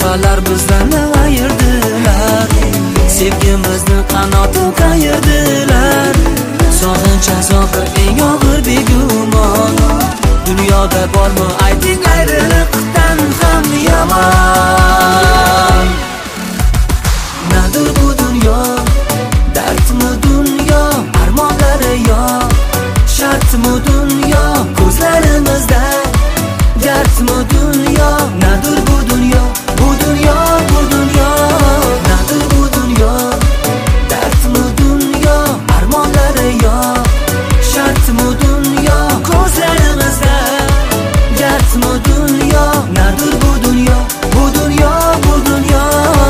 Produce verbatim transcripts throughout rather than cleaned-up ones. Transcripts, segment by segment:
Dunyolar bizdan ayirdilar, sevgimizni qanoti qayirdilar. Sog'inch azobi eng og'ir begumon. Dunyoda bormi ayting ayriliqdan ham yomon. Nadir bu dunyo, dardmi dunyo, armonlari yo, shartmi dunyo, ko'zlarimizda dardmi dunyo. Nadir bu dunyo, bu dunyo, bu dunyo. Nadir bu dunyo, dardmi dunyo, armonlari yo, shartmi dunyo, ko'zlarimizda dardmi dunyo. Nadir bu dunyo, bu dunyo, bu dunyo.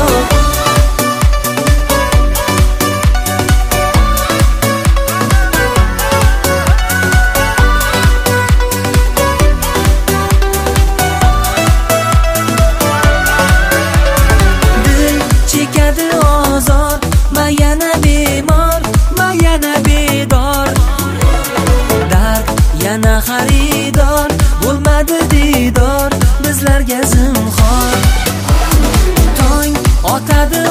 Yana xaridor bo'lmadi didor bizlarga zinhor. Tong otadi